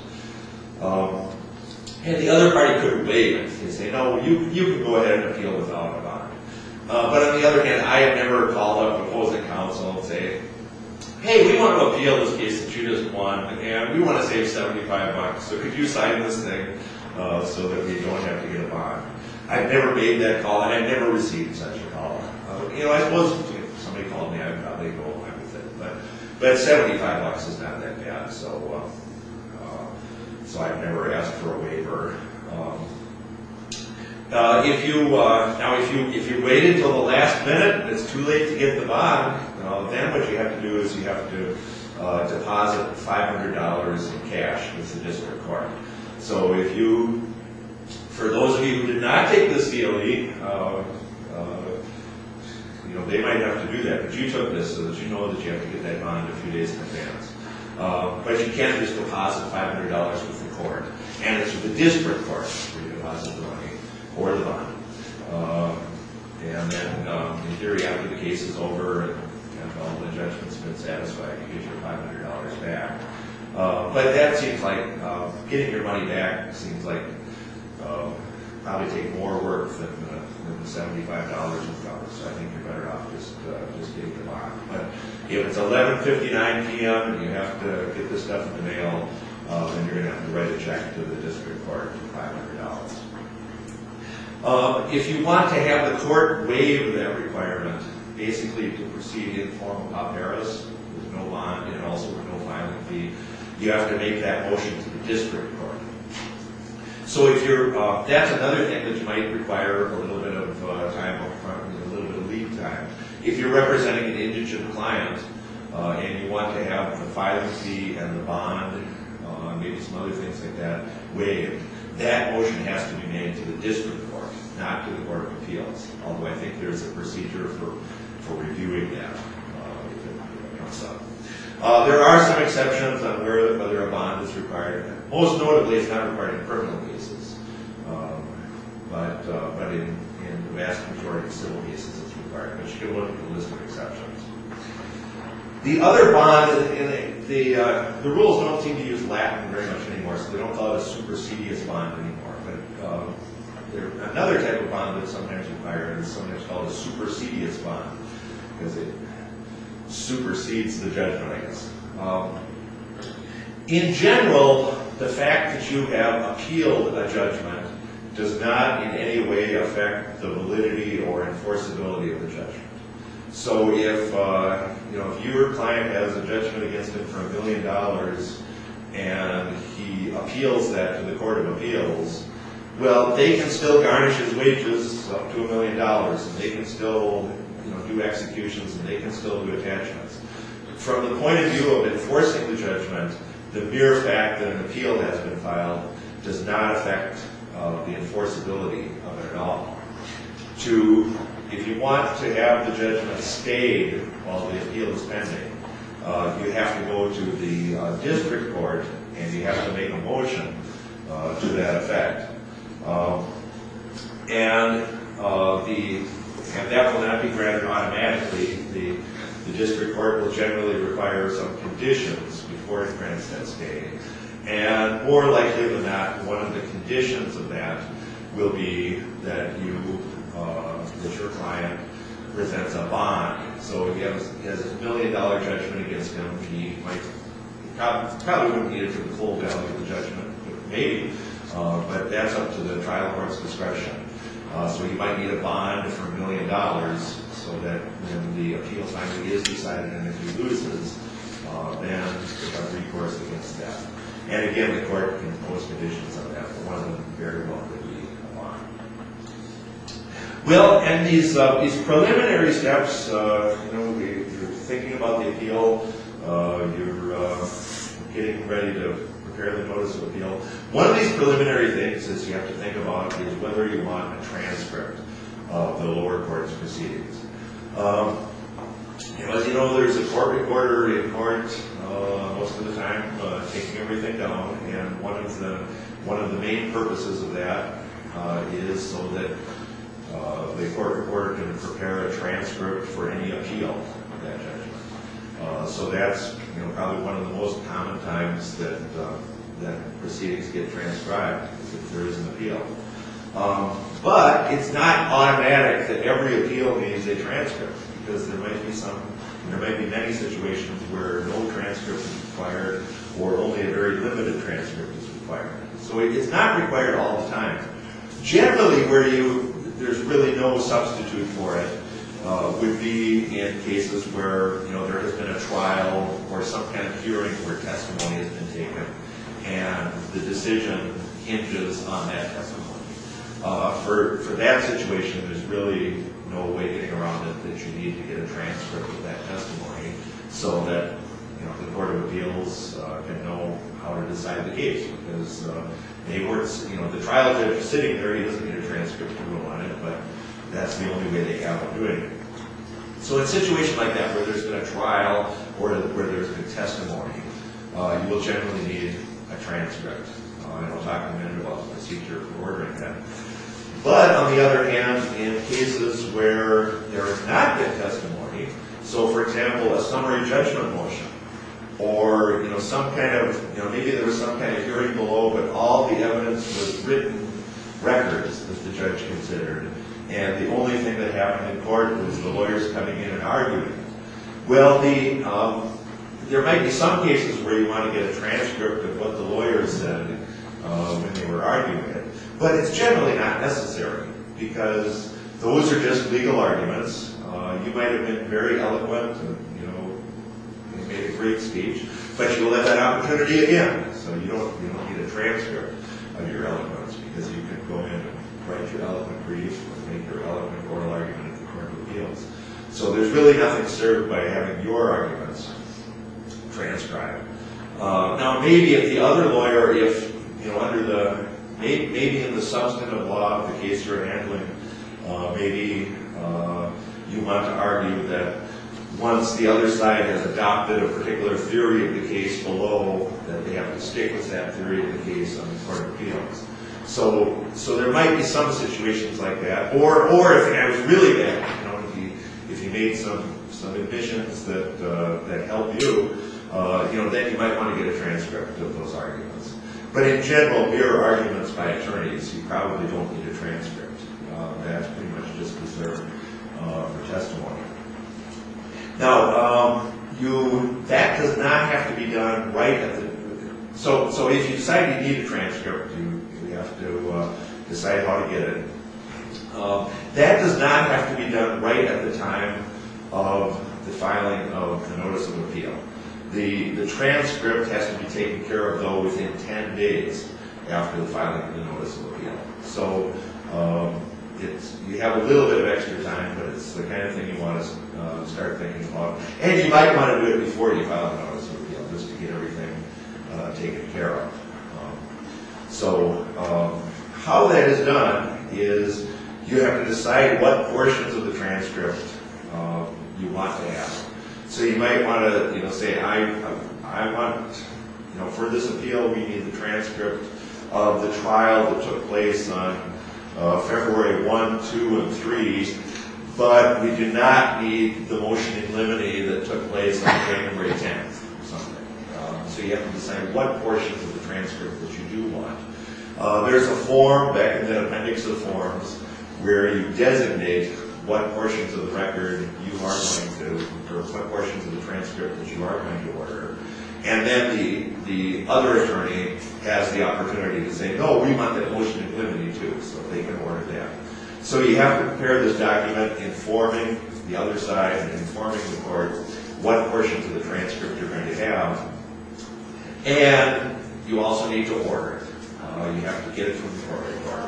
And the other party could waive it. They say, no, you can go ahead and appeal without a bond. But on the other hand, I have never called up opposing counsel and say, hey, we want to appeal this case that you just won, and we want to save $75, so could you sign this thing so that we don't have to get a bond? I've never made that call, and I've never received such a call. I suppose if somebody called me, I'd probably go along with it. But $75 is not that bad, so I've never asked for a waiver. If you wait until the last minute and it's too late to get the bond, then what you have to do is you have to deposit $500 in cash with the district court. So for those of you who did not take this CLE, they might have to do that, but you took this so that you know that you have to get that bond a few days in advance. But you can't just deposit $500 with the court, and it's with the district court where you deposit the money or the bond. And then, in theory, after the case is over and all the judgment's been satisfied, you get your $500 back. But that seems like getting your money back seems like probably take more work than the $75 would cover. So I think you're better off just getting the bond. But if it's 11:59 p.m. and you have to get this stuff in the mail, then you're going to have to write a check to the district court for $500. If you want to have the court waive that requirement, basically to proceed in form of pauperis, with no bond and also with no filing fee, you have to make that motion to the district court. So if that's another thing that you might require a little bit of time up front, a little bit of lead time. If you're representing an indigent client and you want to have the filing fee and the bond, maybe some other things like that, waived, that motion has to be made to the district court, not to the Court of Appeals. Although I think there's a procedure for reviewing that if it comes up. There are some exceptions on whether a bond is required. Most notably, it's not required in criminal cases, but in the vast majority of civil cases, it's required. But you can look at the list of exceptions. The other bond, the rules don't seem to use Latin very much anymore, so they don't call it a supersedious bond anymore. But another type of bond that's sometimes required is sometimes called a supersedious bond, because it supersedes the judgment, I guess. In general, the fact that you have appealed a judgment does not in any way affect the validity or enforceability of the judgment. So if your client has a judgment against him for $1 million and he appeals that to the Court of Appeals, well, they can still garnish his wages up to $1 million, and they can still do executions, and they can still do attachments. From the point of view of enforcing the judgment, the mere fact that an appeal has been filed does not affect the enforceability of it at all. If you want to have the judgment stayed while the appeal is pending, you have to go to the district court and you have to make a motion to that effect. And that will not be granted automatically. The district court will generally require some conditions before it grants that stay. And more likely than not, one of the conditions of that will be that your client presents a bond. So if he has a $1 million judgment against him, he probably wouldn't need it for the full value of the judgment, but maybe. but that's up to the trial court's discretion. So you might need a bond for $1 million so that when the appeal finally is decided and if he loses, then you have recourse against that. And again, the court can impose conditions on that, but one of them very well could be a bond. Well, and these preliminary steps, you're thinking about the appeal, you're getting ready to prepare the notice of appeal. One of these preliminary things is you have to think about is whether you want a transcript of the lower court's proceedings. As you know, there's a court reporter in court most of the time taking everything down, and one of the main purposes of that is so that the court reporter can prepare a transcript for any appeal of that judgment. So that's probably one of the most common times that proceedings get transcribed if there is an appeal. But it's not automatic that every appeal needs a transcript, because there might be many situations where no transcript is required or only a very limited transcript is required. So it's not required all the time. Generally, where there's really no substitute for it would be in cases where there has been a trial or some kind of hearing where testimony has been taken, and the decision hinges on that testimony. For that situation, there's really no way getting around it that you need to get a transcript of that testimony so that the Court of Appeals can know how to decide the case, because the trial judge is sitting there, he doesn't need a transcript to rule on it, but that's the only way they have of doing it. So in a situation like that, where there's been a trial or where there's been testimony, you will generally need a transcript. And I'll talk in a minute about the procedure for ordering that. But on the other hand, in cases where there has not been testimony, so for example, a summary judgment motion, or some kind of, maybe there was some kind of hearing below, but all the evidence was written records that the judge considered, and the only thing that happened in court was the lawyers coming in and arguing. Well, there might be some cases where you want to get a transcript of what the lawyers said when they were arguing it, but it's generally not necessary, because those are just legal arguments. You might have been very eloquent, and you made a great speech, but you'll have that opportunity again. So you don't need a transcript of your eloquence, because you can go in and write your eloquent brief or make your eloquent oral argument at the Court of Appeals. So there's really nothing served by having your arguments transcribed. Now, maybe if the other lawyer, maybe in the substantive law of the case you're handling, maybe you want to argue that once the other side has adopted a particular theory of the case below, that they have to stick with that theory of the case on the Court of Appeals. So there might be some situations like that, or if it was really bad, if he made some admissions that help you, then you might want to get a transcript of those arguments. But in general, mere arguments by attorneys, you probably don't need a transcript. That's pretty much just reserved for testimony. Now, that does not have to be done right at the. So if you decide you need a transcript, you have to decide how to get it. That does not have to be done right at the time of the filing of the notice of appeal. The transcript has to be taken care of, though, within 10 days after the filing of the notice of appeal. So you have a little bit of extra time, but it's the kind of thing you want to start thinking about. And you might want to do it before you file the notice of appeal, just to get everything taken care of. How that is done is you have to decide what portions of the transcript you want to have. So you might want to, say, I want, for this appeal, we need the transcript of the trial that took place on February 1, 2, and 3, but we do not need the motion in limine that took place on January 10th or something. So you have to decide what portions of the transcript that you do want. There's a form back in the appendix of forms where you designate what portions of the record you are going to, or what portions of the transcript that you are going to order. And then the other attorney has the opportunity to say, no, we want that motion in limine too, so they can order that. So you have to prepare this document informing the other side and informing the court what portions of the transcript you're going to have. And you also need to order it. You have to get it from the court reporter.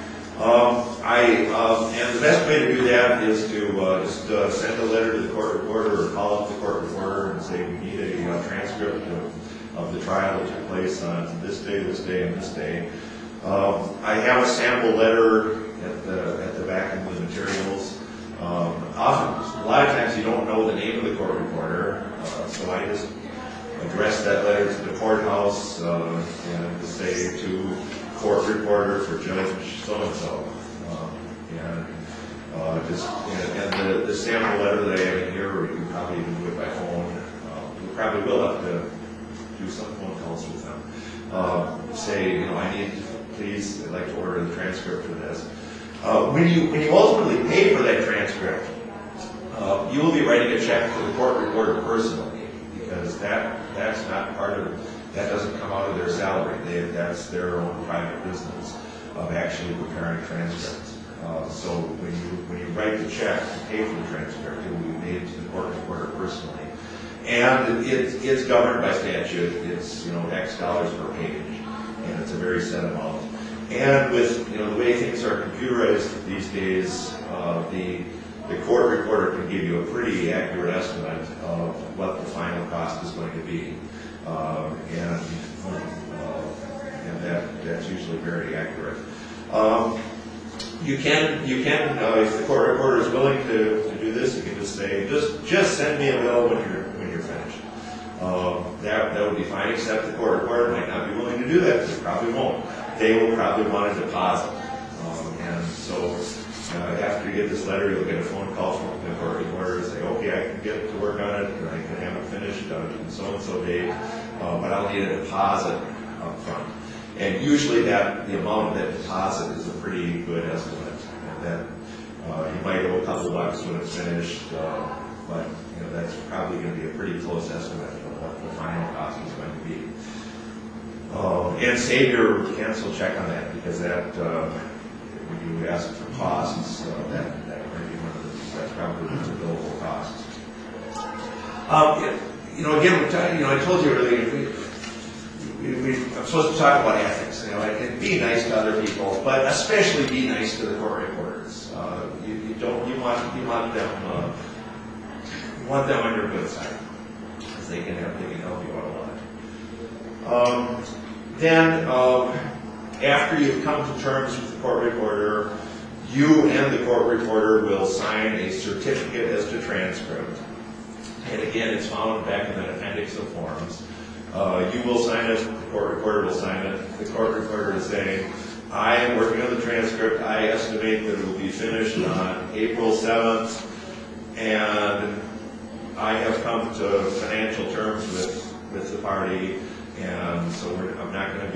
And the best way to do that is to just send a letter to the court reporter or call up the court reporter and say, we need a transcript of the trial that took place on this day, and this day. I have a sample letter at the back of the materials. Often, a lot of times you don't know the name of the court reporter, so I just address that letter to the courthouse and to say to court reporter for Judge so-and-so. And the sample letter that I have in here, or you can probably even do it by phone, we probably will have to do some phone calls with them. Say, I need, please, I'd like to order the transcript for this. When you ultimately pay for that transcript, you will be writing a check to the court reporter personally, because that's not part of, that doesn't come out of their salary. That's their own private business of actually preparing transcripts. So when you write the check to pay for the transcript, it will be made to the court reporter personally. And it's governed by statute. It's X dollars per page, and it's a very set amount. And with the way things are computerized these days, the court reporter can give you a pretty accurate estimate of what the final cost is going to be, and that's usually very accurate. You can if the court reporter is willing to do this, you can just say, just send me a bill when you're finished. That would be fine, except the court reporter might not be willing to do that. They probably won't. They will probably want a deposit. And so after you get this letter, you'll get a phone call from the court reporter and say, okay, I can get to work on it, and I can have it finished on so-and-so date, but I'll need a deposit up front. And usually the amount of that deposit is a pretty good estimate. And that you might owe a couple bucks when it's finished, but that's probably going to be a pretty close estimate of what the final cost is going to be. And save your cancel check on that, because that when you ask for costs, that might be one of that's probably the billable costs. Again, I told you earlier, I'm supposed to talk about ethics, and be nice to other people, but especially be nice to the court reporters. You want them on your good side, because they can help you out a lot. Then, after you've come to terms with the court reporter, you and the court reporter will sign a certificate as to transcript. And again, it's found back in that appendix of forms. You will sign it, the court reporter will sign it. The court reporter is saying, I am working on the transcript. I estimate that it will be finished on April 7th, and I have come to financial terms with the party, and so I'm not going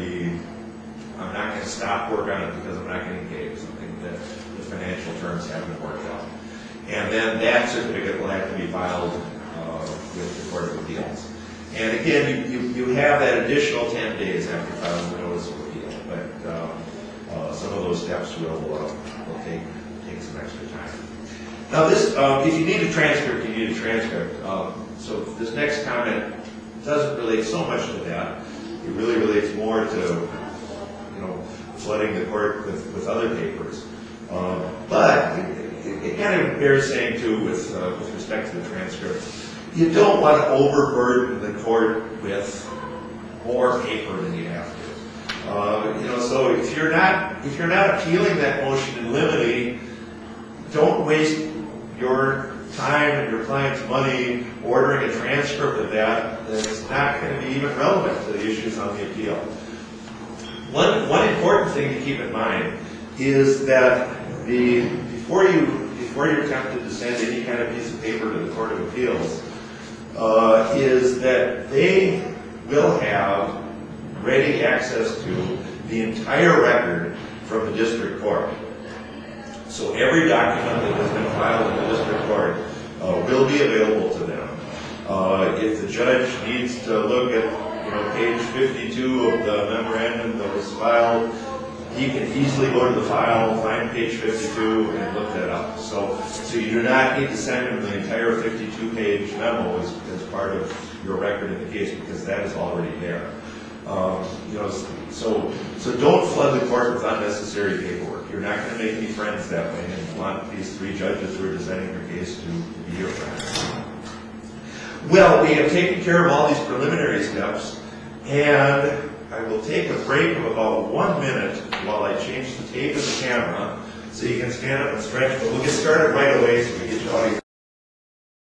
to stop work on it because I'm not getting paid, something that the financial terms haven't worked out. And then that certificate will have to be filed with the Court of Appeals. And again, you have that additional 10 days after filing the notice of appeal, but some of those steps will take some extra time. Now this, if you need a transcript, you need a transcript. So this next comment doesn't relate so much to that. It really relates more to, flooding the court with other papers. But it kind of bears saying too with respect to the transcript. You don't want to overburden the court with more paper than you have to. So if you're not appealing that motion in limine, don't waste your time and your client's money ordering a transcript of that that's not going to be even relevant to the issues on the appeal. One important thing to keep in mind is that before you're tempted to send any kind of piece of paper to the Court of Appeals, is that they will have ready access to the entire record from the district court. So every document that has been filed in the district court will be available to them. If the judge needs to look at, page 52 of the memorandum that was filed, he can easily go to the file, find page 52, and look that up. So you do not need to send him the entire 52-page memo as part of your record of the case, because that is already there. So don't flood the court with unnecessary paperwork. You're not going to make any friends that way, and you want these 3 judges who are deciding your case to be your friends. Well, we have taken care of all these preliminary steps, and I will take a break of about 1 minute while I change the tape of the camera so you can stand up and stretch, but we'll get started right away so we get you all your